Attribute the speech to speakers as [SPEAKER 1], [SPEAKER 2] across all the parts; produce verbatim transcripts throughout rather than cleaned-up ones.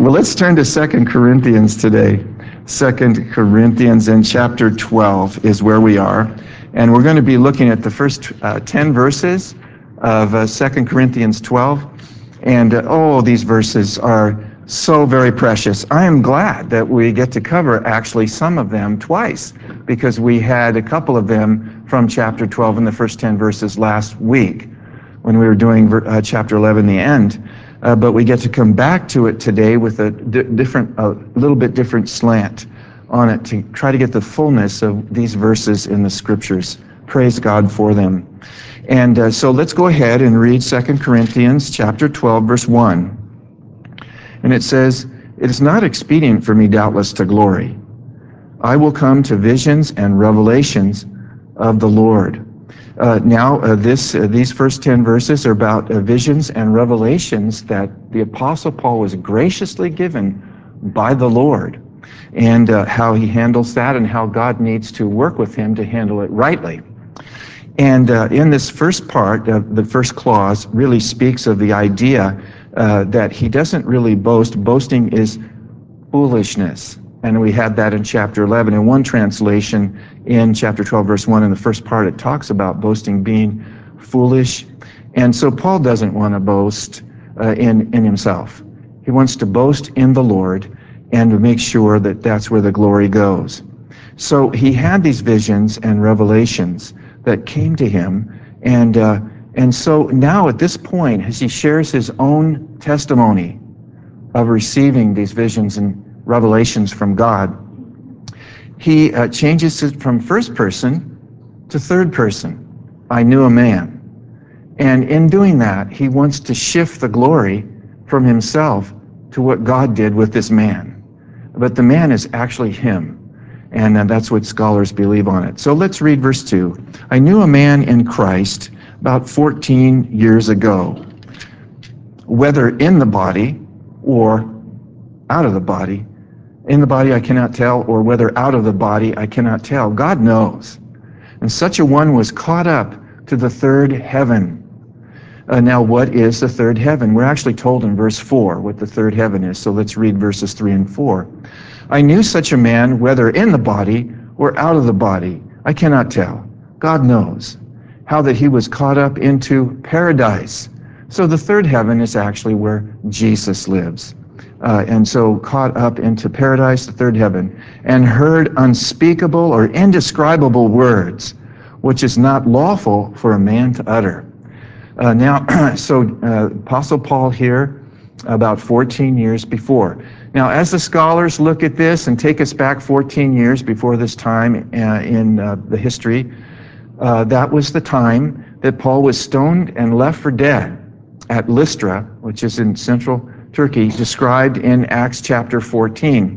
[SPEAKER 1] Well, let's turn to Second Corinthians today. Second Corinthians in chapter twelve is where we are. And we're going to be looking at the first uh, ten verses of uh, Second Corinthians twelve. And uh, oh, these verses are so very precious. I am glad that we get to cover actually some of them twice, because we had a couple of them from chapter twelve in the first ten verses last week when we were doing uh, chapter eleven, the end. Uh, but we get to come back to it today with a di different, a little bit different slant on it to try to get the fullness of these verses in the scriptures. Praise God for them. And uh, so let's go ahead and read Second Corinthians chapter twelve, verse one. And it says, "It is not expedient for me, doubtless, to glory. I will come to visions and revelations of the Lord." Uh, now, uh, this, uh, these first ten verses are about uh, visions and revelations that the Apostle Paul was graciously given by the Lord, and uh, how he handles that and how God needs to work with him to handle it rightly. And uh, in this first part, uh, the first clause really speaks of the idea uh, that he doesn't really boast. Boasting is foolishness. And we had that in chapter eleven. In one translation, in chapter twelve, verse one, in the first part, it talks about boasting being foolish. And so Paul doesn't want to boast uh, in, in himself. He wants to boast in the Lord and to make sure that that's where the glory goes. So he had these visions and revelations that came to him. And, uh, and so now at this point, as he shares his own testimony of receiving these visions and revelations from God, he uh, changes it from first person to third person. I knew a man. And in doing that, he wants to shift the glory from himself to what God did with this man. But the man is actually him. And uh, that's what scholars believe on it. So let's read verse two. "I knew a man in Christ about fourteen years ago, whether in the body or out of the body. In the body I cannot tell, or whether out of the body I cannot tell. God knows. And such a one was caught up to the third heaven." Uh, now, what is the third heaven? We're actually told in verse four what the third heaven is. So let's read verses three and four. "I knew such a man, whether in the body or out of the body. I cannot tell. God knows. How that he was caught up into paradise." So the third heaven is actually where Jesus lives. Uh, and so caught up into paradise, the third heaven, "and heard unspeakable or indescribable words, which is not lawful for a man to utter." Uh, now, so uh, Apostle Paul here, about fourteen years before. Now, as the scholars look at this and take us back fourteen years before this time uh, in uh, the history, uh, that was the time that Paul was stoned and left for dead at Lystra, which is in central Turkey, described in Acts chapter fourteen.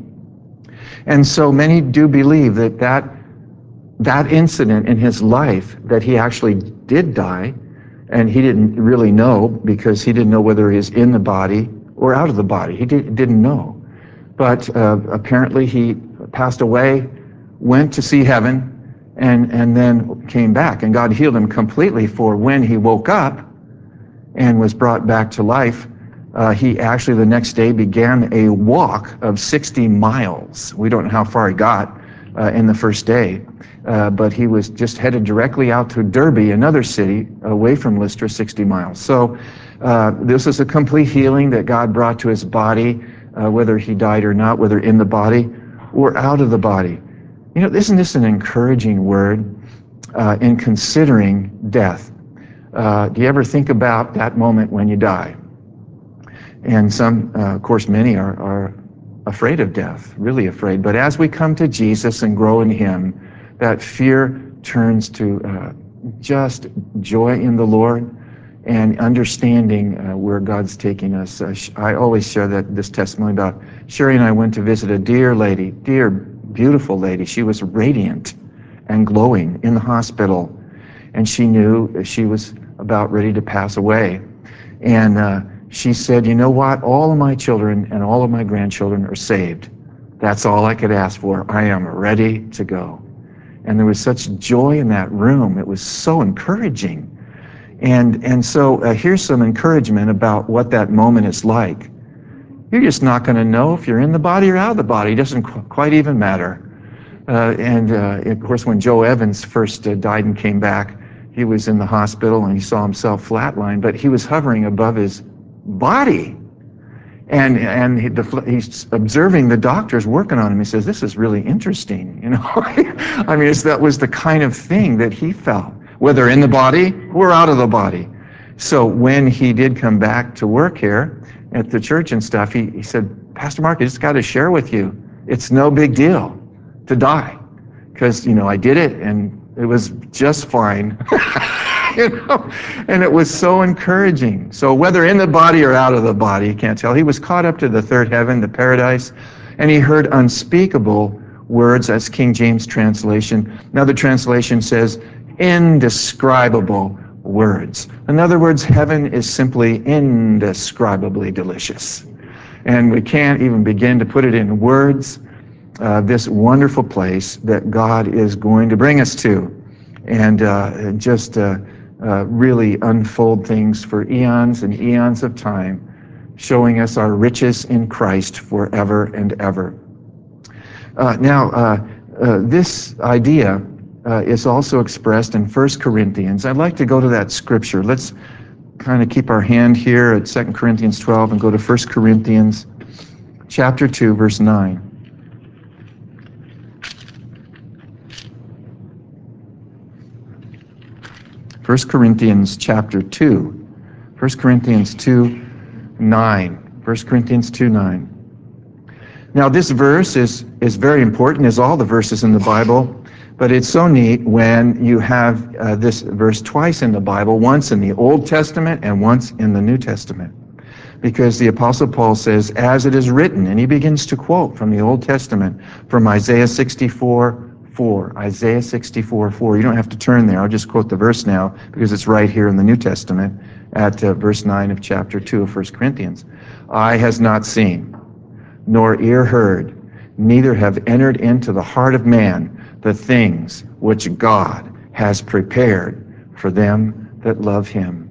[SPEAKER 1] And so many do believe that that, that incident in his life, that he actually did die, and he didn't really know, because he didn't know whether he was in the body or out of the body. He did, didn't know. But uh, apparently he passed away, went to see heaven, and, and then came back. And God healed him completely, for when he woke up and was brought back to life, uh, he actually the next day began a walk of sixty miles. We don't know how far he got uh, in the first day. Uh, but he was just headed directly out to Derbe, another city away from Lystra, sixty miles. So uh, this is a complete healing that God brought to his body, uh, whether he died or not, whether in the body or out of the body. You know, isn't this an encouraging word uh, in considering death? Uh, do you ever think about that moment when you die? And some, uh, of course, many are, are afraid of death, really afraid. But as we come to Jesus and grow in him, that fear turns to uh, just joy in the Lord and understanding uh, where God's taking us. Uh, I always share that this testimony about Sherry and I went to visit a dear lady, dear, beautiful lady. She was radiant and glowing in the hospital, and she knew she was about ready to pass away. And uh, she said, "You know what? All of my children and all of my grandchildren are saved. That's all I could ask for. I am ready to go." And there was such joy in that room. It was so encouraging. And, and so uh, here's some encouragement about what that moment is like. You're just not going to know if you're in the body or out of the body. It doesn't qu- quite even matter. Uh, and uh, of course, when Joe Evans first uh, died and came back, he was in the hospital and he saw himself flatline, but he was hovering above his body. And and he, the, he's observing the doctors working on him. He says, "This is really interesting." You know, I mean, it's, that was the kind of thing that he felt, whether in the body or out of the body. So when he did come back to work here at the church and stuff, he, he said, "Pastor Mark, I just got to share with you, it's no big deal to die, because you know I did it and it was just fine." You know, and it was so encouraging. So whether in the body or out of the body, you can't tell. He was caught up to the third heaven, the paradise, and he heard unspeakable words. That's King James translation. Another translation says indescribable words. In other words, heaven is simply indescribably delicious. And we can't even begin to put it in words, uh, this wonderful place that God is going to bring us to. And uh, just uh, uh, really unfold things for eons and eons of time, showing us our riches in Christ forever and ever. Uh, now, uh, uh, this idea uh, is also expressed in First Corinthians. I'd like to go to that scripture. Let's kind of keep our hand here at Second Corinthians twelve and go to First Corinthians chapter two, verse nine. First Corinthians chapter two. First Corinthians two, nine. First Corinthians two, nine. Now this verse is, is very important, as all the verses in the Bible, but it's so neat when you have uh, this verse twice in the Bible, once in the Old Testament and once in the New Testament. Because the Apostle Paul says, as it is written, and he begins to quote from the Old Testament, from Isaiah sixty-four, four. Isaiah sixty-four, four. You don't have to turn there. I'll just quote the verse now because it's right here in the New Testament at uh, verse nine of chapter two of First Corinthians. Eye has not seen, nor ear heard, neither have entered into the heart of man the things which God has prepared for them that love him.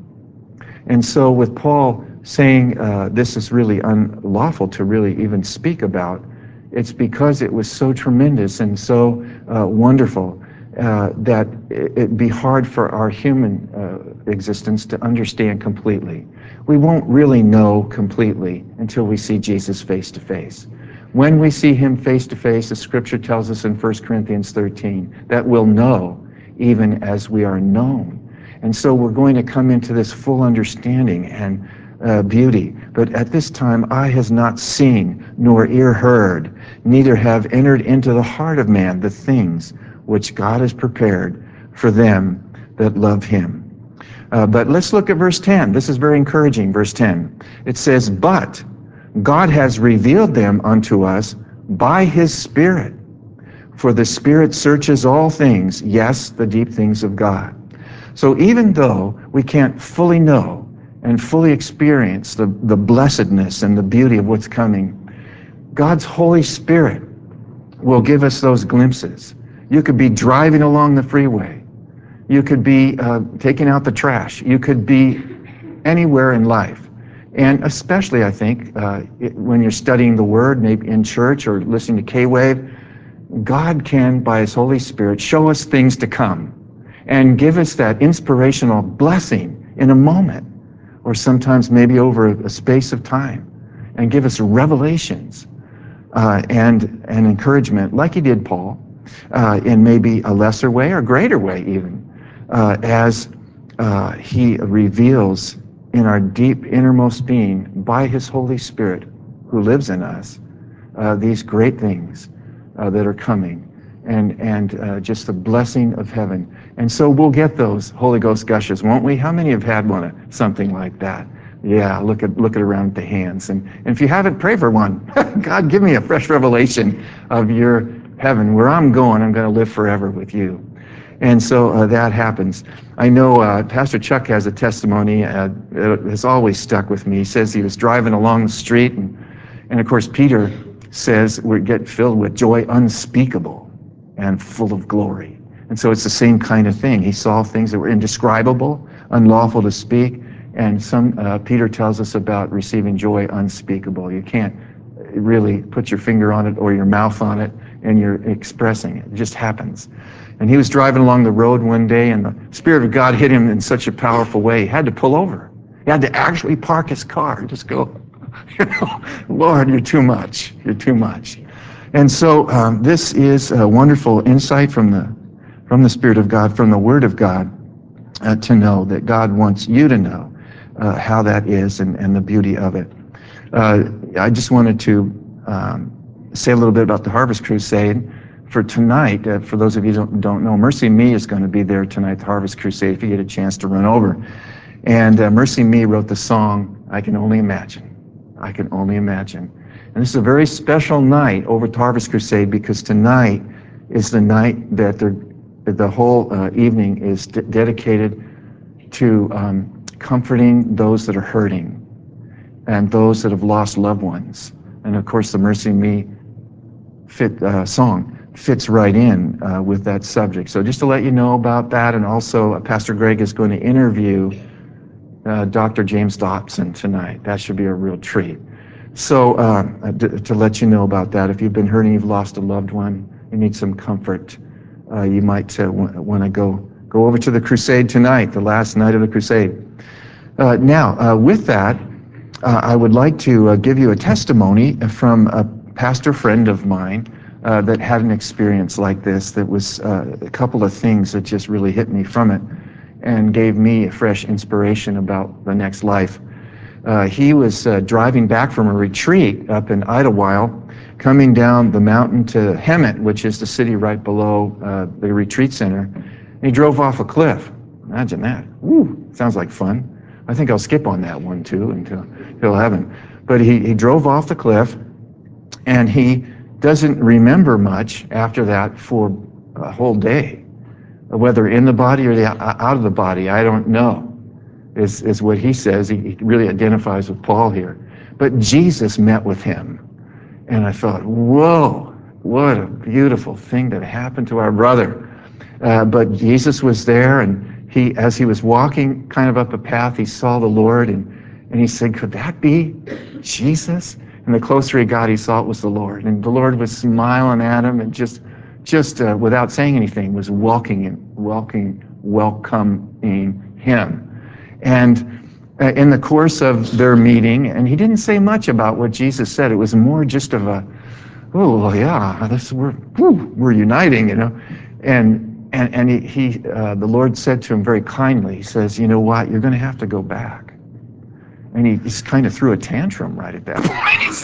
[SPEAKER 1] And so with Paul saying uh, this is really unlawful to really even speak about, it's because it was so tremendous and so uh, wonderful uh, that it'd be hard for our human uh, existence to understand completely. We won't really know completely until we see Jesus face to face. When we see him face to face, the scripture tells us in First Corinthians thirteen that we'll know even as we are known. And so we're going to come into this full understanding and uh, beauty. But at this time, eye has not seen, nor ear heard, neither have entered into the heart of man the things which God has prepared for them that love him. Uh, but let's look at verse ten. This is very encouraging, verse ten. It says, but God has revealed them unto us by his Spirit. For the Spirit searches all things, yes, the deep things of God. So even though we can't fully know and fully experience the, the blessedness and the beauty of what's coming, God's Holy Spirit will give us those glimpses. You could be driving along the freeway. You could be uh, taking out the trash. You could be anywhere in life. And especially, I think, uh, it, when you're studying the Word, maybe in church or listening to K-Wave, God can, by his Holy Spirit, show us things to come and give us that inspirational blessing in a moment, or sometimes maybe over a, a space of time, and give us revelations uh, and, and encouragement, like he did Paul, uh, in maybe a lesser way or greater way even, uh, as uh, he reveals in our deep innermost being by his Holy Spirit who lives in us uh, these great things uh, that are coming, and, and uh, just the blessing of heaven. And so we'll get those Holy Ghost gushes, won't we? How many have had one, something like that? Yeah, look at look at around at the hands. And, and if you haven't, pray for one. God, give me a fresh revelation of your heaven. Where I'm going, I'm going to live forever with you. And so uh, that happens. I know uh, Pastor Chuck has a testimony uh, that has always stuck with me. He says he was driving along the street, and, and of course Peter says we get filled with joy unspeakable and full of glory. And so it's the same kind of thing. He saw things that were indescribable, unlawful to speak, And some uh, Peter tells us about receiving joy unspeakable. You can't really put your finger on it or your mouth on it, and you're expressing it. It just happens. And he was driving along the road one day, and the Spirit of God hit him in such a powerful way, he had to pull over. He had to actually park his car and just go, you know, Lord, you're too much. You're too much. And so um, this is a wonderful insight from the, from the Spirit of God, from the Word of God, uh, to know that God wants you to know uh, how that is and, and the beauty of it. Uh, I just wanted to um, say a little bit about the Harvest Crusade. For tonight, uh, for those of you who don't, don't know, Mercy Me is going to be there tonight, the Harvest Crusade, if you get a chance to run over. And uh, Mercy Me wrote the song, I Can Only Imagine. I Can Only Imagine. And this is a very special night over at Harvest Crusade, because tonight is the night that the whole uh, evening is d- dedicated to um, comforting those that are hurting and those that have lost loved ones. And of course, the Mercy Me fit uh, song fits right in uh, with that subject. So just to let you know about that, and also uh, Pastor Greg is going to interview uh, Doctor James Dobson tonight. That should be a real treat. So uh, to, to let you know about that, if you've been hurting, you've lost a loved one, you need some comfort, uh, you might uh, w- want to go go over to the crusade tonight, the last night of the crusade. Uh, now, uh, with that, uh, I would like to uh, give you a testimony from a pastor friend of mine uh, that had an experience like this. That was uh, a couple of things that just really hit me from it and gave me a fresh inspiration about the next life. Uh, he was uh, driving back from a retreat up in Idlewild, coming down the mountain to Hemet, which is the city right below uh, the retreat center. And he drove off a cliff. Imagine that. Woo, sounds like fun. I think I'll skip on that one too until, until heaven. But he, he drove off the cliff, and he doesn't remember much after that for a whole day. Whether in the body or the, out of the body, I don't know. Is, is what he says. He, he really identifies with Paul here. But Jesus met with him. And I thought, whoa, what a beautiful thing that happened to our brother. Uh, but Jesus was there, and he, as he was walking kind of up a path, he saw the Lord, and, and he said, could that be Jesus? And the closer he got, he saw it was the Lord. And the Lord was smiling at him, and just, just uh, without saying anything, was welcoming, welcoming, welcoming him. And uh, in the course of their meeting, and he didn't say much about what Jesus said. It was more just of a, oh yeah, this we're whew, we're uniting, you know. And and and he, he uh, the Lord said to him very kindly. He says, you know what? You're going to have to go back. And he just kind of threw a tantrum right at that point. He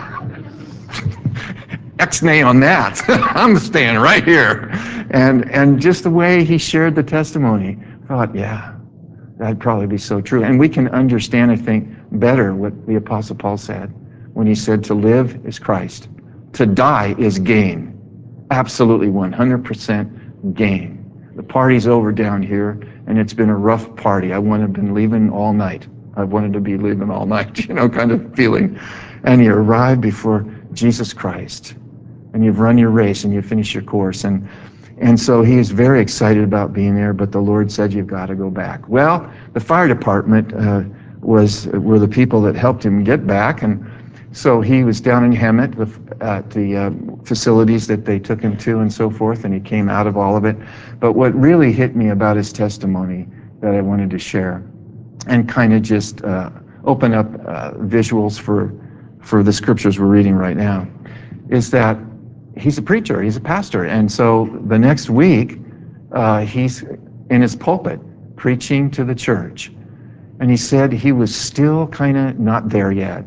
[SPEAKER 1] says, X-nay on that. I'm staying right here. And and just the way he shared the testimony, I thought, yeah. That'd probably be so true. And we can understand, I think, better what the Apostle Paul said when he said to live is Christ, to die is gain. Absolutely one hundred percent gain. The party's over down here, and it's been a rough party. I would have been leaving all night. I wanted to be leaving all night, you know, kind of feeling. And you arrive before Jesus Christ, and you've run your race, and you finish your course. And And so he is very excited about being there, but the Lord said, you've got to go back. Well, the fire department uh, was were the people that helped him get back, and so he was down in Hemet at the uh, facilities that they took him to and so forth, and he came out of all of it. But what really hit me about his testimony that I wanted to share, and kind of just uh, open up uh, visuals for, for the scriptures we're reading right now, is that he's a preacher, he's a pastor, and so the next week uh, he's in his pulpit preaching to the church, and he said he was still kind of not there yet.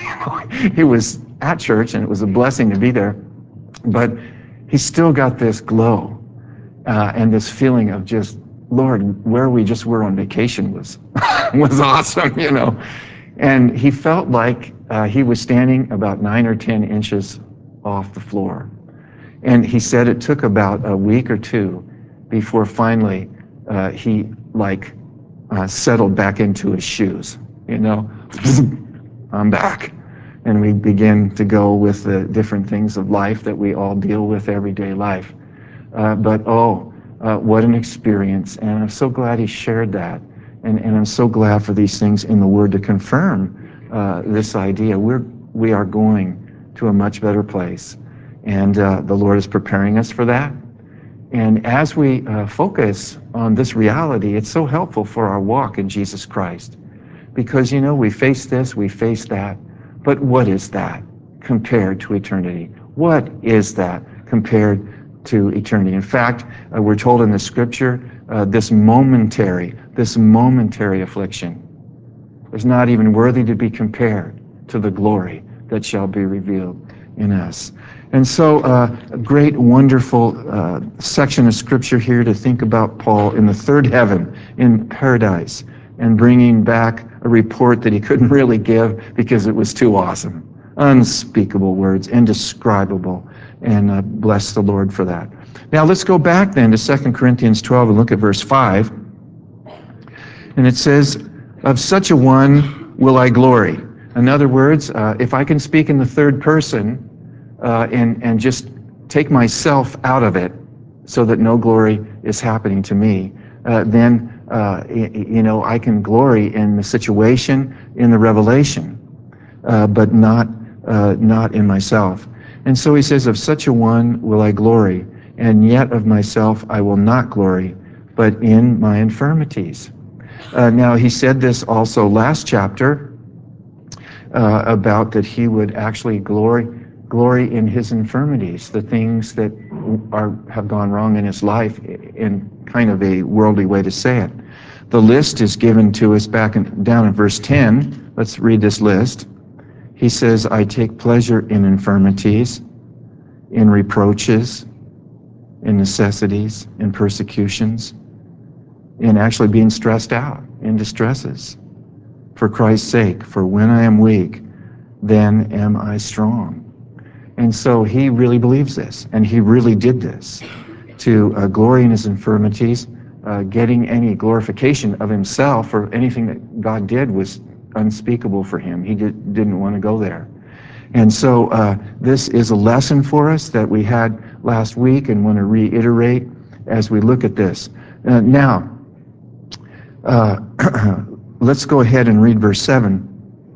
[SPEAKER 1] He was at church, and it was a blessing to be there, but he still got this glow uh, and this feeling of just, Lord, where we just were on vacation was was awesome, you know. And he felt like uh, he was standing about nine or ten inches off the floor. And he said it took about a week or two before finally uh, he like uh, settled back into his shoes. You know, I'm back. And we begin to go with the different things of life that we all deal with everyday life. Uh, but oh, uh, what an experience. And I'm so glad he shared that. And, and I'm so glad for these things in the Word to confirm uh, this idea. We're, we are going to a much better place. And uh, the Lord is preparing us for that. And as we uh, focus on this reality, it's so helpful for our walk in Jesus Christ. Because, you know, we face this, we face that, but what is that compared to eternity? What is that compared to eternity? In fact, uh, we're told in the Scripture, uh, this momentary, this momentary affliction is not even worthy to be compared to the glory that shall be revealed in us. And so uh, a great, wonderful uh, section of Scripture here to think about Paul in the third heaven, in paradise, and bringing back a report that he couldn't really give because it was too awesome. Unspeakable words, indescribable, and uh, bless the Lord for that. Now let's go back then to Second Corinthians twelve and look at verse five. And it says, of such a one will I glory. In other words, uh, if I can speak in the third person uh, and, and just take myself out of it so that no glory is happening to me, uh, then uh, you know, I can glory in the situation, in the revelation, uh, but not, uh, not in myself. And so he says, of such a one will I glory, and yet of myself I will not glory, but in my infirmities. Uh, now, he said this also last chapter uh, about that he would actually glory glory in his infirmities, the things that are have gone wrong in his life, in kind of a worldly way to say it. The list is given to us back in, down in verse ten. Let's read this list. He says, I take pleasure in infirmities, in reproaches, in necessities, in persecutions, in actually being stressed out, in distresses, for Christ's sake. For when I am weak, then am I strong. And so he really believes this, and he really did this to uh, glory in his infirmities. Uh, getting any glorification of himself or anything that God did was unspeakable for him. He did, didn't want to go there. And so uh, this is a lesson for us that we had last week and want to reiterate as we look at this. Uh, now, Uh, let's go ahead and read verse seven.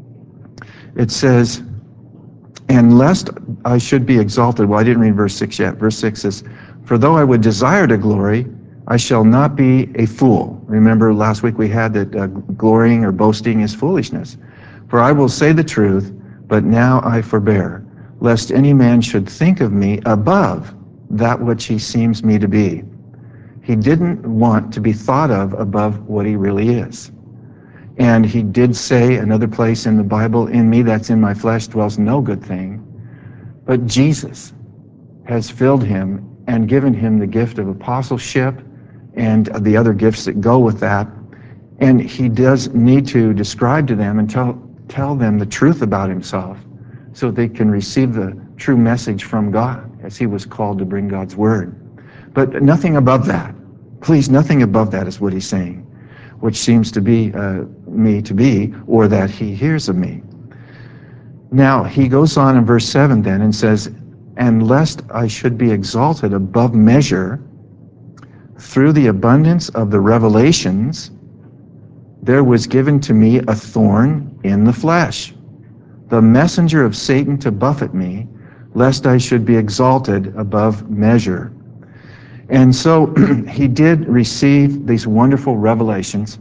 [SPEAKER 1] It says, and lest I should be exalted. Well, I didn't read verse six yet. Verse six says, for though I would desire to glory, I shall not be a fool. Remember last week we had that uh, glorying or boasting is foolishness. For I will say the truth, but now I forbear, lest any man should think of me above that which he seems me to be. He didn't want to be thought of above what he really is. And he did say another place in the Bible, in me that's in my flesh dwells no good thing. But Jesus has filled him and given him the gift of apostleship and the other gifts that go with that. And he does need to describe to them and tell, tell them the truth about himself so they can receive the true message from God as he was called to bring God's word. But nothing above that. Please, nothing above that is what he's saying, which seems to be uh, me to be, or that he hears of me. Now, he goes on in verse seven then and says, and lest I should be exalted above measure through the abundance of the revelations, there was given to me a thorn in the flesh, the messenger of Satan to buffet me, lest I should be exalted above measure. And so he did receive these wonderful revelations.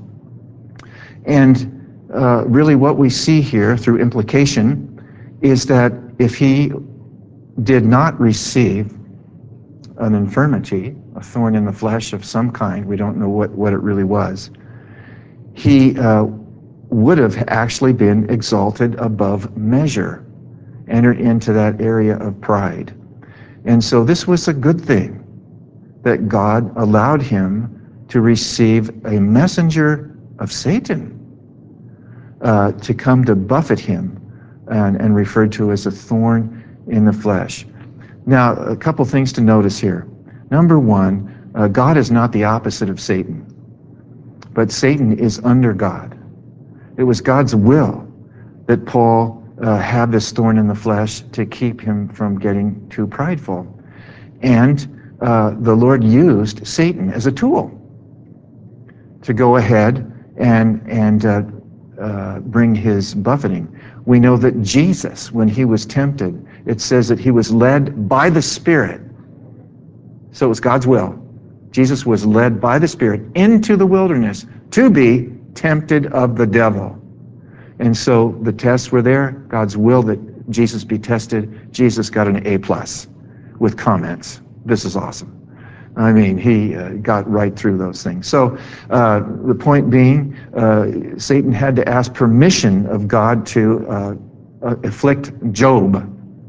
[SPEAKER 1] And uh, really what we see here through implication is that if he did not receive an infirmity, a thorn in the flesh of some kind, we don't know what, what it really was, he uh, would have actually been exalted above measure, entered into that area of pride. And so this was a good thing, that God allowed him to receive a messenger of Satan uh, to come to buffet him, and, and referred to as a thorn in the flesh. Now, a couple things to notice here. Number one, uh, God is not the opposite of Satan, but Satan is under God. It was God's will that Paul uh, had this thorn in the flesh to keep him from getting too prideful. And Uh, the Lord used Satan as a tool to go ahead and, and uh, uh, bring his buffeting. We know that Jesus, when he was tempted, it says that he was led by the Spirit. So it was God's will. Jesus was led by the Spirit into the wilderness to be tempted of the devil. And so the tests were there, God's will that Jesus be tested. Jesus got an A plus with comments. This is awesome. I mean, he uh, got right through those things. So uh, the point being, uh, Satan had to ask permission of God to uh, uh, afflict Job.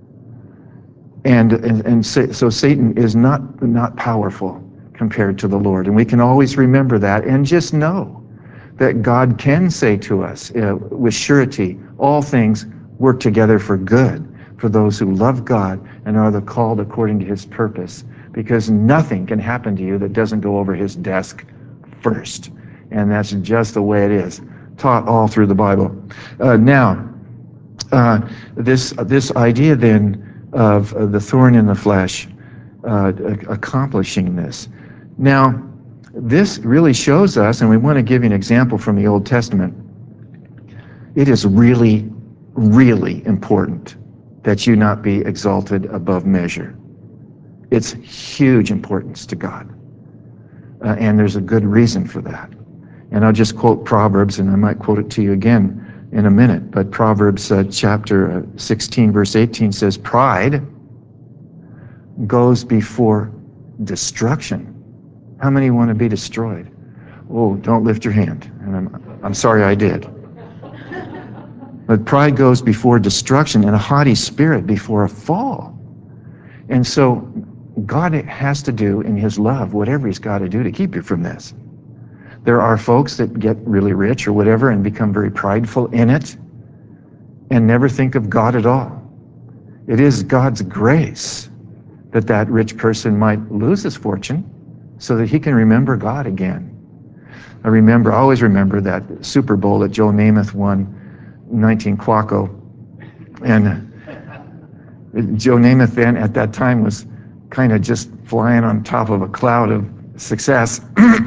[SPEAKER 1] And, and, and so, so Satan is not, not powerful compared to the Lord. And we can always remember that and just know that God can say to us uh, with surety, all things work together for good for those who love God and are the called according to his purpose. Because nothing can happen to you that doesn't go over his desk first. And that's just the way it is, taught all through the Bible. Uh, now, uh, this, this idea then of uh, the thorn in the flesh uh, accomplishing this. Now, this really shows us, and we want to give you an example from the Old Testament. It is really, really important that you not be exalted above measure. It's huge importance to God. Uh, and there's a good reason for that. And I'll just quote Proverbs, and I might quote it to you again in a minute. But Proverbs uh, chapter sixteen, verse eighteen says, pride goes before destruction. How many want to be destroyed? Oh, don't lift your hand. And I'm, I'm sorry I did. But pride goes before destruction, and a haughty spirit before a fall. And so God has to do in his love whatever he's got to do to keep you from this. There are folks that get really rich or whatever and become very prideful in it and never think of God at all. It is God's grace that that rich person might lose his fortune so that he can remember God again. I remember, I always remember that Super Bowl that Joe Namath won in nineteen Quaco. And Joe Namath then at that time was kind of just flying on top of a cloud of success.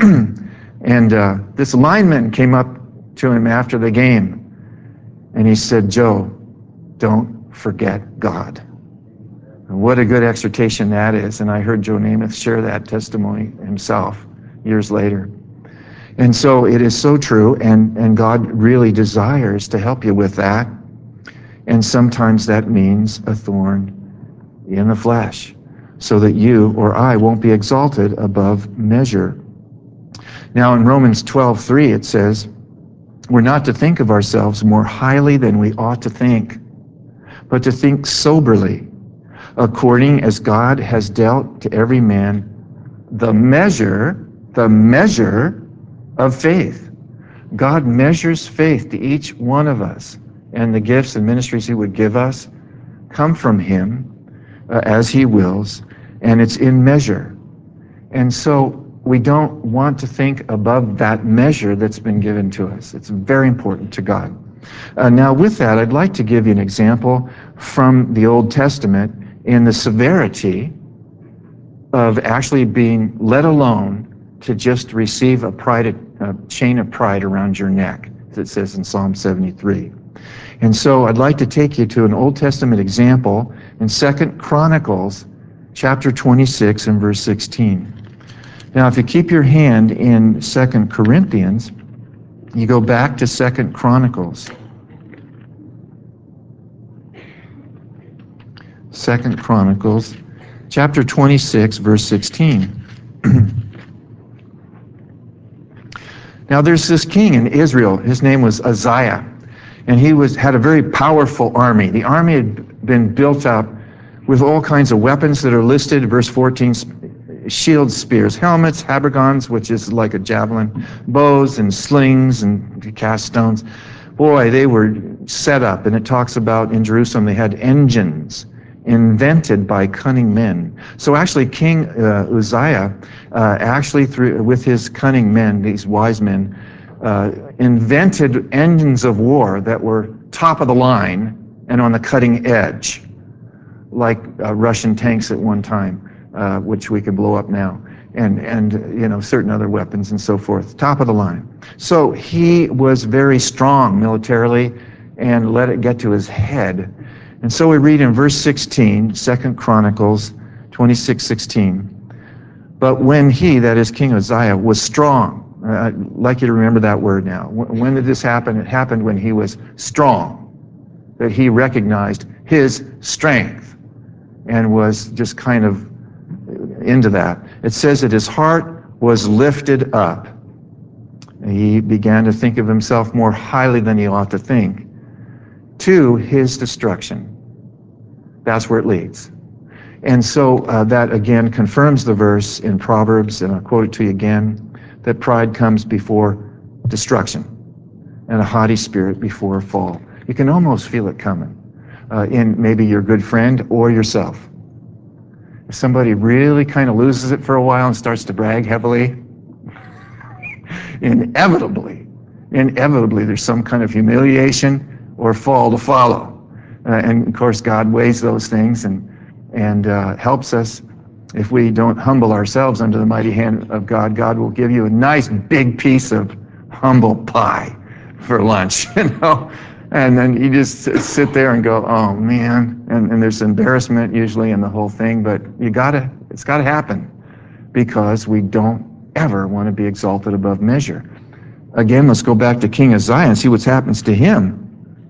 [SPEAKER 1] And uh, this lineman came up to him after the game, and he said, Joe, don't forget God. And what a good exhortation that is. And I heard Joe Namath share that testimony himself years later. And so it is so true, and, and God really desires to help you with that. And sometimes that means a thorn in the flesh, so that you or I won't be exalted above measure. Now in Romans twelve three it says, we're not to think of ourselves more highly than we ought to think, but to think soberly, according as God has dealt to every man the measure, the measure of faith. God measures faith to each one of us, and the gifts and ministries he would give us come from him uh, as he wills, and it's in measure. And so we don't want to think above that measure that's been given to us. It's very important to God. Uh, now with that, I'd like to give you an example from the Old Testament in the severity of actually being let alone to just receive a pride, a chain of pride around your neck, as it says in Psalm seventy-three. And so I'd like to take you to an Old Testament example in Second Chronicles chapter twenty-six and verse sixteen. Now, if you keep your hand in Second Corinthians, you go back to Second Chronicles. Second Chronicles, chapter twenty-six, verse sixteen. Now, there's this king in Israel. His name was Uzziah, and he was had a very powerful army. The army had been built up with all kinds of weapons that are listed. Verse fourteen. Shields, spears, helmets, habergons, which is like a javelin, bows and slings and cast stones. Boy, they were set up, and it talks about in Jerusalem they had engines invented by cunning men. So actually King uh, Uzziah, uh, actually through with his cunning men, these wise men, uh, invented engines of war that were top of the line and on the cutting edge, like uh, Russian tanks at one time. uh, which we could blow up now, and, and you know, certain other weapons and so forth, top of the line. So he was very strong militarily and let it get to his head. And so we read in verse sixteen, Second Chronicles twenty-six sixteen, but when he, that is King Uzziah, was strong, I'd like you to remember that word now. When did this happen? It happened when he was strong, that he recognized his strength and was just kind of into that. It says that his heart was lifted up. He began to think of himself more highly than he ought to think, to his destruction. That's where it leads. And so uh, that again confirms the verse in Proverbs, and I'll quote it to you again, that pride comes before destruction and a haughty spirit before a fall. You can almost feel it coming uh, in maybe your good friend or yourself. If somebody really kind of loses it for a while and starts to brag heavily, inevitably, inevitably there's some kind of humiliation or fall to follow. Uh, and of course God weighs those things and, and uh, helps us. If we don't humble ourselves under the mighty hand of God, God will give you a nice big piece of humble pie for lunch, you know? And then you just sit there and go, oh man, and, and there's embarrassment usually in the whole thing, but you gotta, it's gotta happen, because we don't ever want to be exalted above measure. Again, let's go back to King Uzziah and see what happens to him.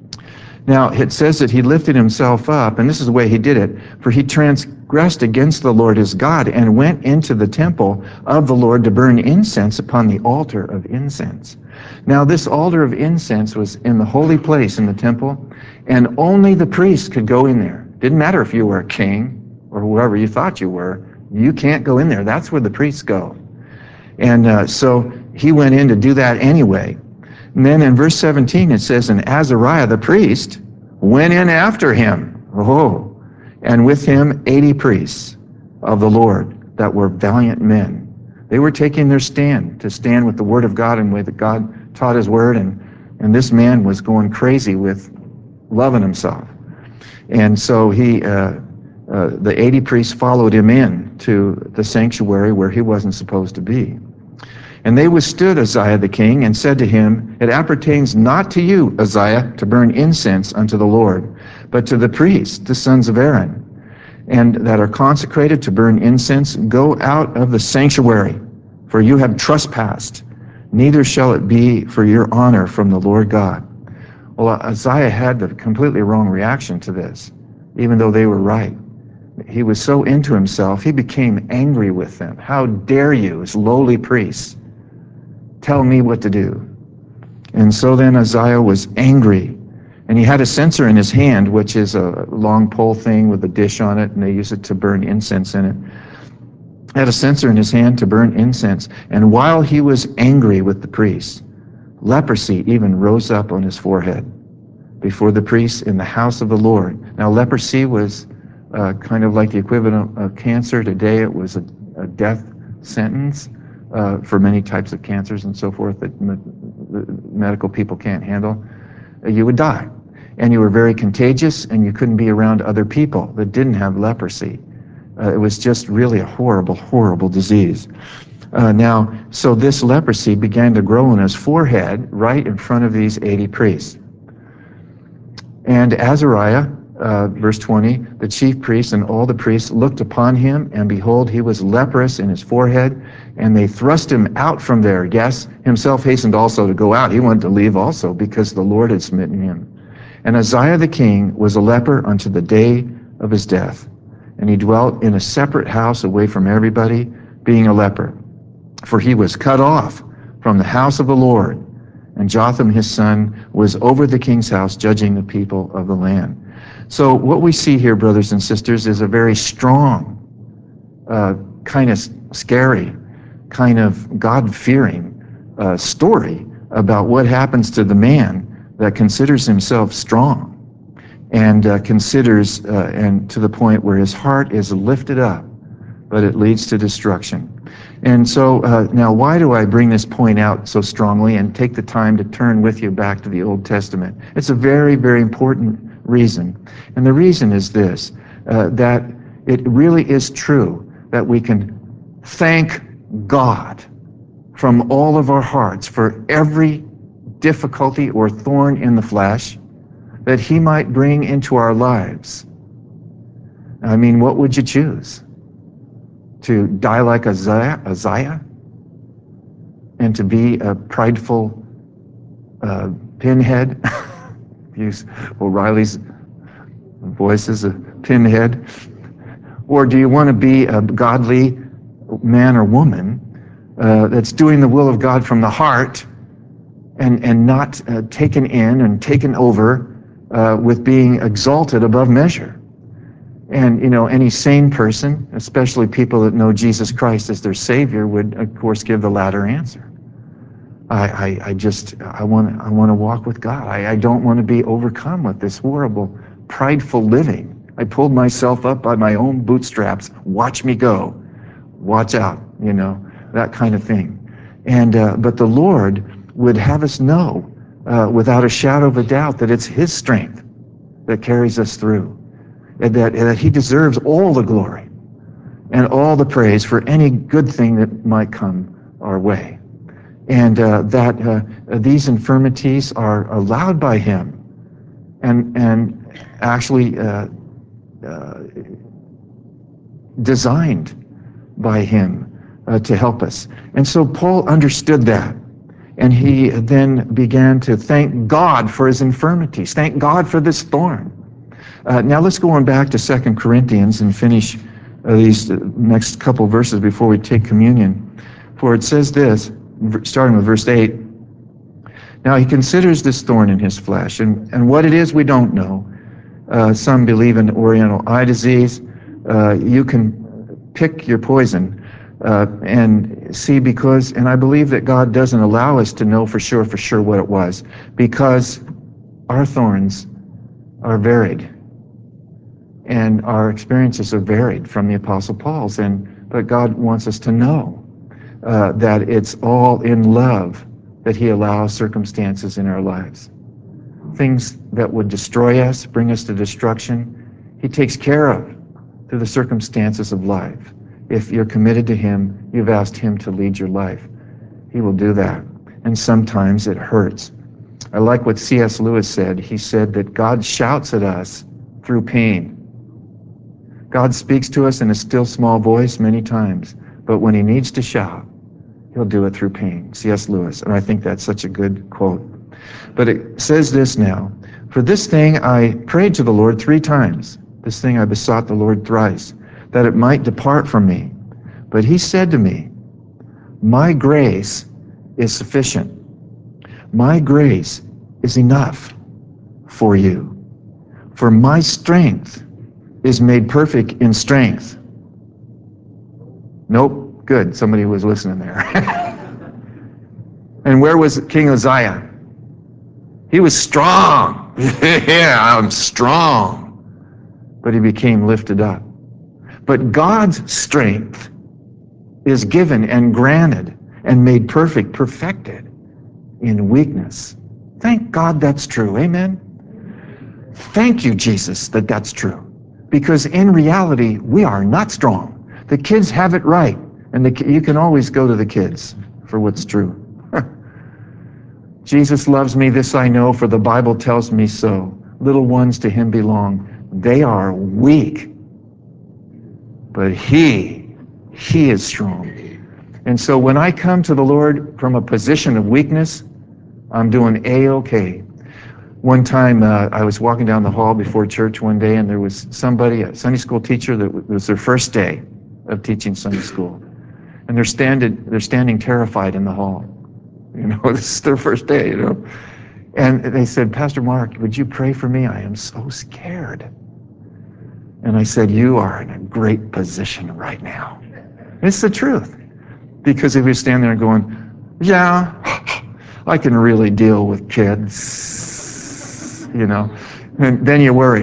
[SPEAKER 1] Now, it says that he lifted himself up, and this is the way he did it, for he transgressed against the Lord his God and went into the temple of the Lord to burn incense upon the altar of incense. Now, this altar of incense was in the holy place in the temple, and only the priests could go in there. Didn't matter if you were a king or whoever you thought you were, you can't go in there. That's where the priests go. And uh, so he went in to do that anyway. And then in verse seventeen it says, and Azariah the priest went in after him, oh, and with him eighty priests of the Lord that were valiant men. They were taking their stand, to stand with the word of God and the way that God taught his word, and, and this man was going crazy with loving himself. And so he, uh, uh, the eighty priests followed him in to the sanctuary where he wasn't supposed to be. And they withstood Uzziah the king and said to him, it appertains not to you, Uzziah, to burn incense unto the Lord, but to the priests, the sons of Aaron, and that are consecrated to burn incense. Go out of the sanctuary, for you have trespassed. Neither shall it be for your honor from the Lord God. Well, Uzziah had the completely wrong reaction to this, even though they were right. He was so into himself, he became angry with them. How dare you, as lowly priests, tell me what to do? And so then Uzziah was angry, and he had a censer in his hand, which is a long pole thing with a dish on it, and they use it to burn incense in it. He had a censer in his hand to burn incense, and while he was angry with the priests, leprosy even rose up on his forehead before the priests in the house of the Lord. Now, leprosy was uh, kind of like the equivalent of cancer. Today it was a, a death sentence uh, for many types of cancers and so forth that me medical people can't handle. Uh, you would die. And you were very contagious, and you couldn't be around other people that didn't have leprosy. Uh, it was just really a horrible, horrible disease. Uh, now, so this leprosy began to grow on his forehead right in front of these eighty priests. And Azariah, uh, verse twenty, the chief priest and all the priests looked upon him, and behold, he was leprous in his forehead, and they thrust him out from there. Yes, himself hastened also to go out. He wanted to leave also, because the Lord had smitten him. And Uzziah the king was a leper unto the day of his death, and he dwelt in a separate house away from everybody, being a leper. For he was cut off from the house of the Lord, and Jotham his son was over the king's house, judging the people of the land. So what we see here, brothers and sisters, is a very strong, uh, kind of scary, kind of God-fearing uh, story about what happens to the man that considers himself strong, and uh, considers, uh, and to the point where his heart is lifted up, but it leads to destruction. And so uh, now, why do I bring this point out so strongly and take the time to turn with you back to the Old Testament? It's a very, very important reason. And the reason is this, uh, that it really is true that we can thank God from all of our hearts for every difficulty or thorn in the flesh that he might bring into our lives. I mean, what would you choose? To die like Uzziah, Uzziah? And to be a prideful uh, pinhead? Use O'Reilly's voice as a pinhead. Or do you want to be a godly man or woman uh, that's doing the will of God from the heart and, and not uh, taken in and taken over uh, with being exalted above measure? And, you know, any sane person, especially people that know Jesus Christ as their Savior, would, of course, give the latter answer. I, I, I just, I want, I want to walk with God. I, I don't want to be overcome with this horrible, prideful living. I pulled myself up by my own bootstraps. Watch me go. Watch out, you know, that kind of thing. And, uh, but the Lord would have us know, uh, without a shadow of a doubt, that it's his strength that carries us through. And that, and that he deserves all the glory and all the praise for any good thing that might come our way. And uh, that uh, these infirmities are allowed by him and, and actually uh, uh, designed by him uh, to help us. And so Paul understood that. And he then began to thank God for his infirmities, thank God for this thorn. Uh, now let's go on back to Second Corinthians and finish uh, these next couple verses before we take communion. For it says this, starting with verse eight, now he considers this thorn in his flesh, and, and what it is we don't know. Uh, some believe in oriental eye disease. Uh, you can pick your poison uh, and see, because, and I believe that God doesn't allow us to know for sure, for sure what it was, because our thorns are varied. And our experiences are varied from the Apostle Paul's, and but God wants us to know uh, that it's all in love that he allows circumstances in our lives. Things that would destroy us, bring us to destruction, he takes care of through the circumstances of life. If you're committed to him, you've asked him to lead your life, he will do that. And sometimes it hurts. I like what C S Lewis said. He said that God shouts at us through pain. God speaks to us in a still small voice many times, but when he needs to shout, he'll do it through pain. C S Lewis, and I think that's such a good quote. But it says this now, for this thing I prayed to the Lord three times. This thing I besought the Lord thrice, that it might depart from me. But he said to me, my grace is sufficient. My grace is enough for you. For my strength is made perfect in strength. Nope, good, somebody was listening there. And where was King Uzziah? He was strong. Yeah, I'm strong. But he became lifted up. But God's strength is given and granted and made perfect, perfected in weakness. Thank God that's true, amen? Thank you, Jesus, that that's true. Because in reality, we are not strong. The kids have it right, and the, you can always go to the kids for what's true. Jesus loves me, this I know, for the Bible tells me so. Little ones to him belong. They are weak, but he, he is strong. And so when I come to the Lord from a position of weakness, I'm doing A-okay. One time uh, I was walking down the hall before church one day, and there was somebody, a Sunday school teacher, that w- was their first day of teaching Sunday school. And they're, standing, they're standing terrified in the hall. You know, this is their first day, you know. And they said, Pastor Mark, would you pray for me? I am so scared. And I said, you are in a great position right now. And it's the truth. Because if you stand there and going, yeah, I can really deal with kids, you know, and then you worry.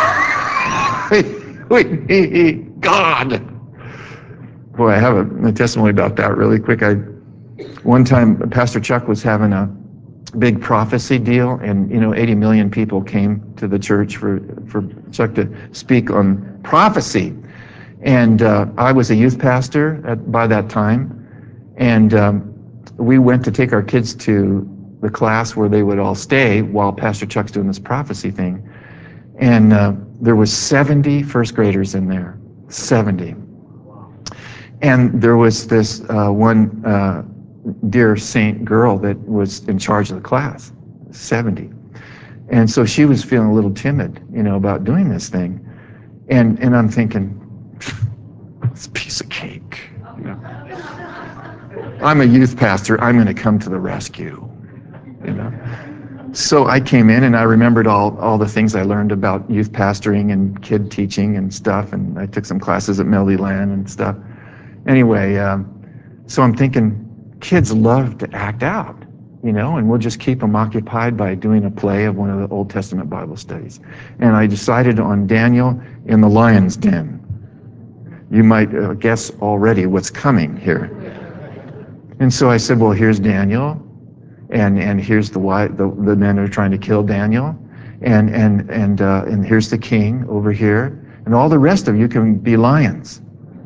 [SPEAKER 1] God. Boy, I have a, a testimony about that really quick. I One time, Pastor Chuck was having a big prophecy deal, and, you know, eighty million people came to the church for, for Chuck to speak on prophecy. And uh, I was a youth pastor at, by that time, and um, we went to take our kids to the class where they would all stay while Pastor Chuck's doing this prophecy thing. And uh, there was seventy first graders in there, seventy. And there was this uh, one uh, dear saint girl that was in charge of the class, seventy. And so she was feeling a little timid, you know, about doing this thing. And and I'm thinking, it's a piece of cake. You know? I'm a youth pastor. I'm going to come to the rescue. You know. So I came in and I remembered all all the things I learned about youth pastoring and kid teaching and stuff. And I took some classes at Melody Land and stuff. Anyway, um, so I'm thinking, kids love to act out, you know, and we'll just keep them occupied by doing a play of one of the Old Testament Bible studies. And I decided on Daniel in the lion's den. You might uh, guess already what's coming here. And so I said, well, here's Daniel, and and here's the the, the men who are trying to kill Daniel, and and and uh, and here's the king over here, and all the rest of you can be lions.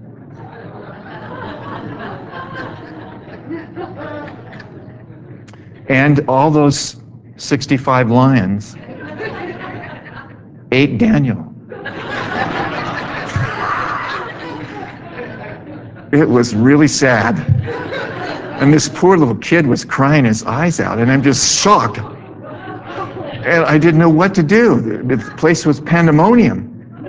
[SPEAKER 1] And all those sixty-five lions ate Daniel. It was really sad. And this poor little kid was crying his eyes out, and I'm just shocked. And I didn't know what to do. The place was pandemonium.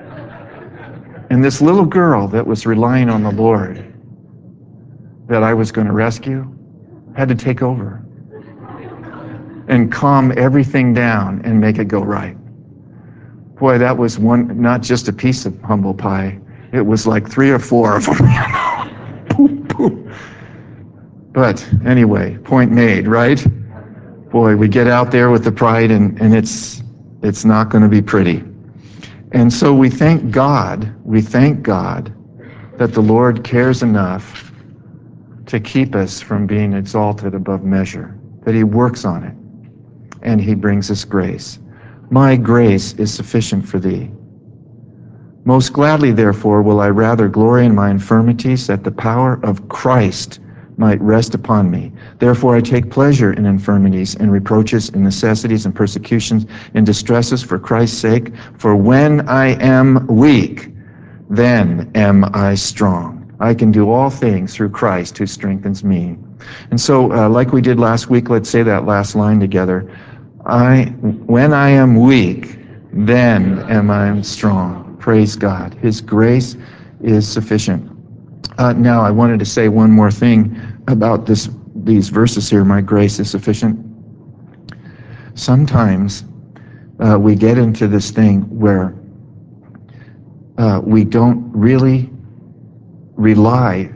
[SPEAKER 1] And this little girl that was relying on the Lord, that I was going to rescue, had to take over and calm everything down and make it go right. Boy, that was one, not just a piece of humble pie. It was like three or four of them. Poof, poof. But anyway, point made, right? Boy, we get out there with the pride, and, and it's it's not going to be pretty. And so we thank God, we thank God that the Lord cares enough to keep us from being exalted above measure, that he works on it, and he brings us grace. My grace is sufficient for thee. Most gladly, therefore, will I rather glory in my infirmities, that the power of Christ might rest upon me. Therefore I take pleasure in infirmities and reproaches and necessities and persecutions and distresses for Christ's sake. For when I am weak, then am I strong. I can do all things through Christ who strengthens me. And so, uh, like we did last week, let's say that last line together. I, when I am weak, then am I strong. Praise God. His grace is sufficient. Uh, now, I wanted to say one more thing about this, these verses here. My grace is sufficient. Sometimes uh, we get into this thing where uh, we don't really rely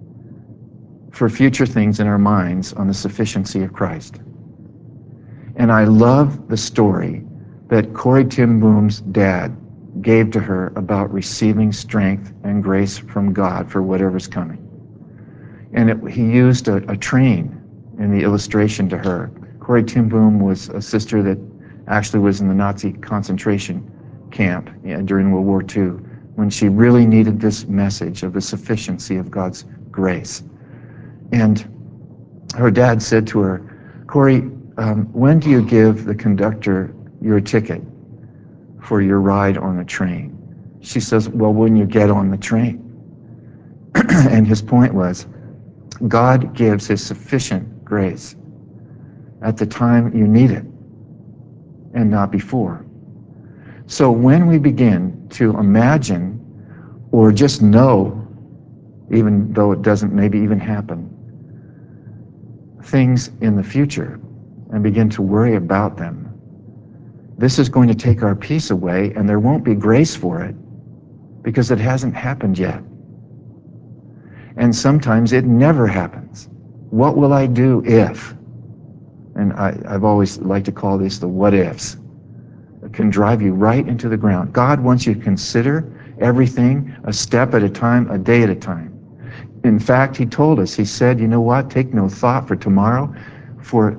[SPEAKER 1] for future things in our minds on the sufficiency of Christ. And I love the story that Corrie ten Boom's dad gave to her about receiving strength and grace from God for whatever's coming. And it, he used a, a train in the illustration to her. Corrie ten Boom was a sister that actually was in the Nazi concentration camp yeah, during World War Two, when she really needed this message of the sufficiency of God's grace. And her dad said to her, Corrie, um, when do you give the conductor your ticket for your ride on the train? She says, well, when you get on the train. And his point was, God gives his sufficient grace at the time you need it and not before. So when we begin to imagine or just know, even though it doesn't maybe even happen, things in the future and begin to worry about them, this is going to take our peace away, and there won't be grace for it because it hasn't happened yet. And sometimes it never happens. What will I do if? And I, I've always liked to call this the what ifs. It can drive you right into the ground. God wants you to consider everything a step at a time, a day at a time. In fact, he told us, he said, you know what, take no thought for tomorrow, for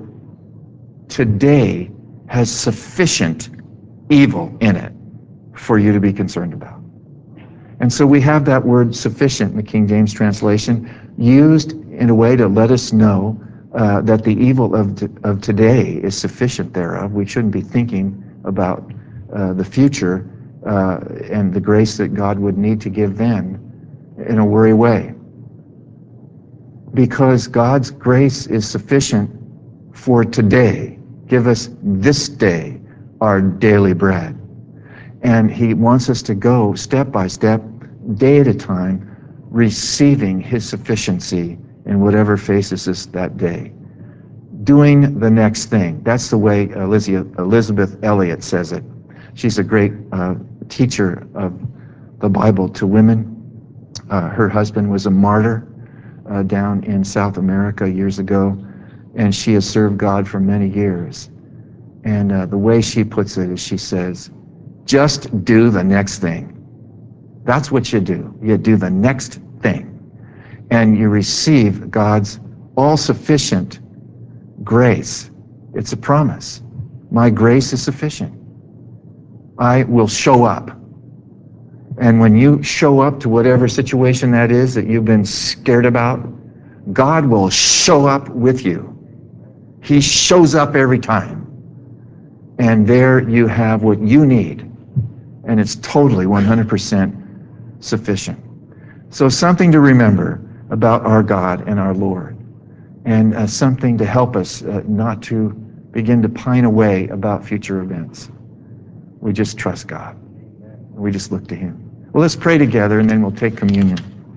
[SPEAKER 1] today has sufficient evil in it for you to be concerned about. And so we have that word sufficient in the King James translation used in a way to let us know uh, that the evil of, t- of today is sufficient thereof. We shouldn't be thinking about uh, the future uh, and the grace that God would need to give then in a worry way. Because God's grace is sufficient for today. Give us this day our daily bread. And he wants us to go step by step, day at a time, receiving his sufficiency in whatever faces us that day. Doing the next thing. That's the way Elizabeth Elliot says it. She's a great uh, teacher of the Bible to women. Uh, her husband was a martyr uh, down in South America years ago, and she has served God for many years. And uh, the way she puts it is she says, just do the next thing. That's what you do. You do the next thing. And you receive God's all-sufficient grace. It's a promise. My grace is sufficient. I will show up. And when you show up to whatever situation that is that you've been scared about, God will show up with you. He shows up every time. And there you have what you need. And it's totally one hundred percent sufficient. So something to remember about our God and our Lord. And uh, something to help us uh, not to begin to pine away about future events. We just trust God. We just look to him. Well, let's pray together and then we'll take communion.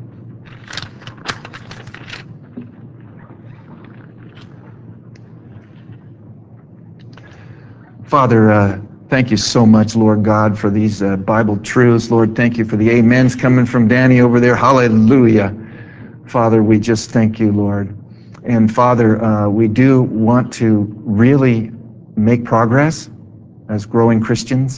[SPEAKER 1] Father, uh, thank you so much, Lord God, for these uh, Bible truths. Lord, thank you for the amens coming from Danny over there. Hallelujah. Father, we just thank you, Lord. And Father, uh, we do want to really make progress as growing Christians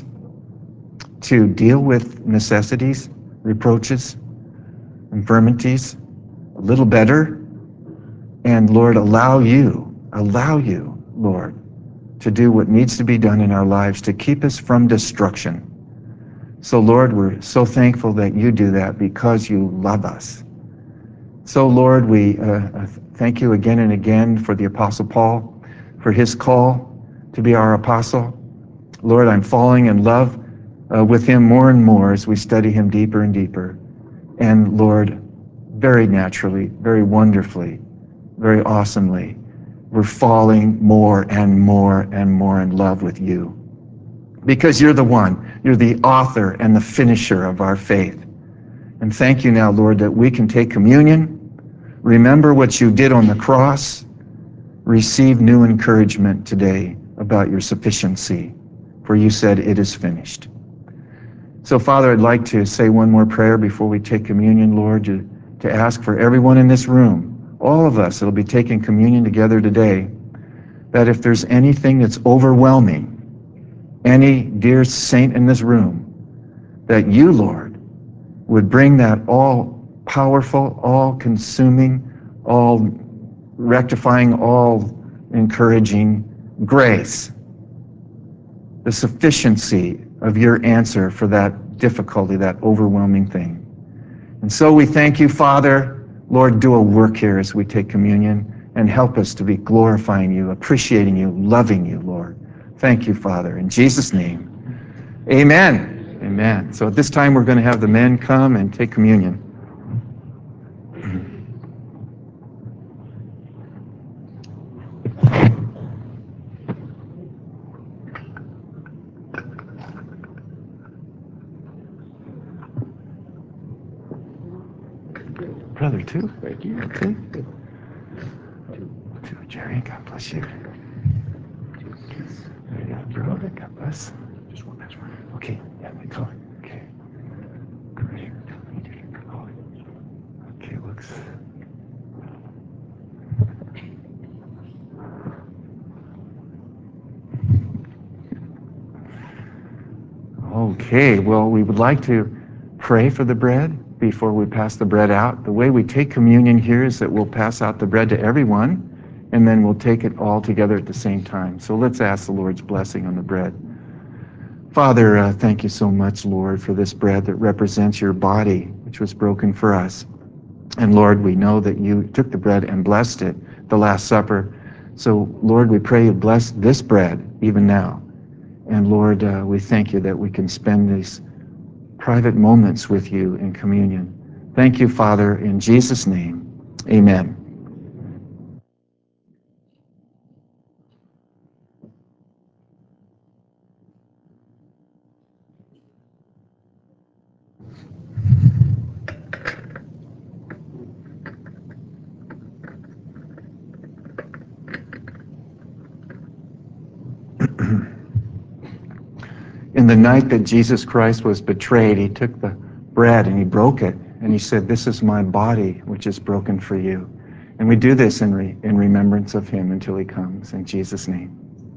[SPEAKER 1] to deal with necessities, reproaches, infirmities a little better. And Lord, allow you, allow you, Lord, to do what needs to be done in our lives to keep us from destruction. So Lord, we're so thankful that you do that because you love us. So Lord, we uh, thank you again and again for the Apostle Paul, for his call to be our apostle. Lord, I'm falling in love uh, with him more and more as we study him deeper and deeper. And Lord, very naturally, very wonderfully, very awesomely, we're falling more and more and more in love with you. Because you're the one, you're the author and the finisher of our faith. And thank you now, Lord, that we can take communion, remember what you did on the cross, receive new encouragement today about your sufficiency, for you said it is finished. So, Father, I'd like to say one more prayer before we take communion, Lord, to, to ask for everyone in this room, all of us that will be taking communion together today, that if there's anything that's overwhelming, any dear saint in this room, that you, Lord, would bring that all-powerful, all-consuming, all-rectifying, all-encouraging grace, the sufficiency of your answer for that difficulty, that overwhelming thing. And so we thank you, Father. Lord, do a work here as we take communion and help us to be glorifying you, appreciating you, loving you, Lord. Thank you, Father. In Jesus' name, amen. Amen. So at this time, we're going to have the men come and take communion. Brother, too. Thank you. Okay. To Jerry, God bless you. There you go, bro. God bless. Just one last one. Okay. Yeah, my color. Okay. Great. Okay, looks. Okay, well, we would like to pray for the bread before we pass the bread out. The way we take communion here is that we'll pass out the bread to everyone, and then we'll take it all together at the same time. So let's ask the Lord's blessing on the bread. Father, uh, thank you so much, Lord, for this bread that represents your body, which was broken for us. And Lord, we know that you took the bread and blessed it, the Last Supper. So, Lord, we pray you bless this bread even now. And Lord, uh, we thank you that we can spend these private moments with you in communion. Thank you, Father, in Jesus' name. Amen. In the night that Jesus Christ was betrayed, he took the bread and he broke it, and he said, "This is my body, which is broken for you." And we do this in, re- in remembrance of him until he comes, in Jesus' name.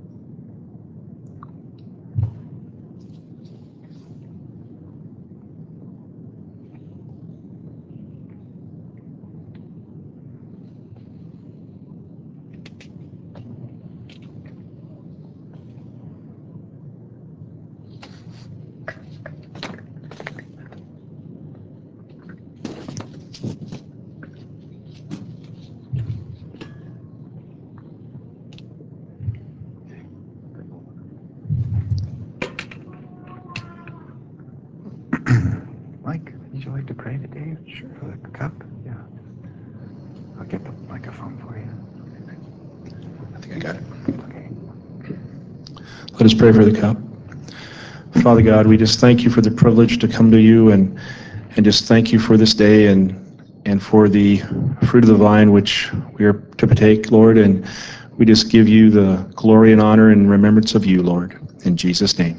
[SPEAKER 1] Mike, would you like to pray today? Sure. For the cup? Yeah. I'll get the microphone for you.
[SPEAKER 2] I think I got it.
[SPEAKER 1] Okay.
[SPEAKER 2] Let us pray for the cup. Father God, we just thank you for the privilege to come to you, and and just thank you for this day and and for the fruit of the vine which we are to partake, Lord. And we just give you the glory and honor and remembrance of you, Lord. In Jesus' name.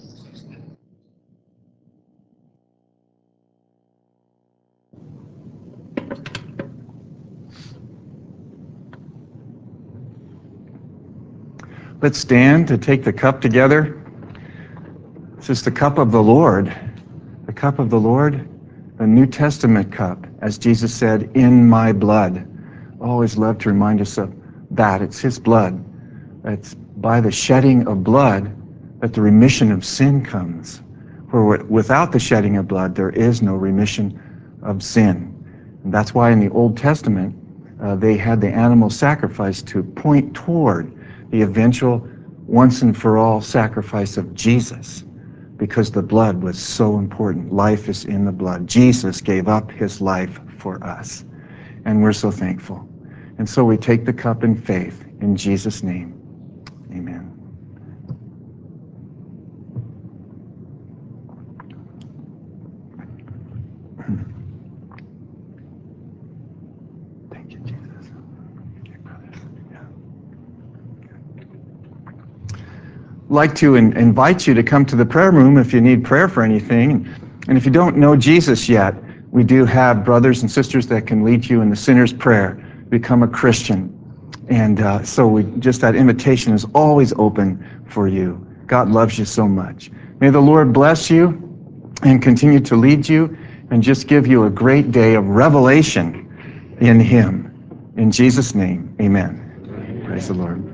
[SPEAKER 1] Let's stand to take the cup together. This is the cup of the Lord. The cup of the Lord, a New Testament cup, as Jesus said, "in my blood." I always love to remind us of that. It's his blood. It's by the shedding of blood that the remission of sin comes. For without the shedding of blood, there is no remission of sin. And that's why in the Old Testament, uh, they had the animal sacrifice to point toward the eventual once and for all sacrifice of Jesus, because the blood was so important. Life is in the blood. Jesus gave up his life for us, and we're so thankful. And so we take the cup in faith in Jesus' name. Amen. Thank you, Jesus. Okay, brothers. Yeah. I'd like to in- invite you to come to the prayer room if you need prayer for anything. And if you don't know Jesus yet, we do have brothers and sisters that can lead you in the sinner's prayer, become a Christian. And uh, so we, just that invitation is always open for you. God loves you so much. May the Lord bless you and continue to lead you and just give you a great day of revelation in him. In Jesus' name, amen. Praise the Lord.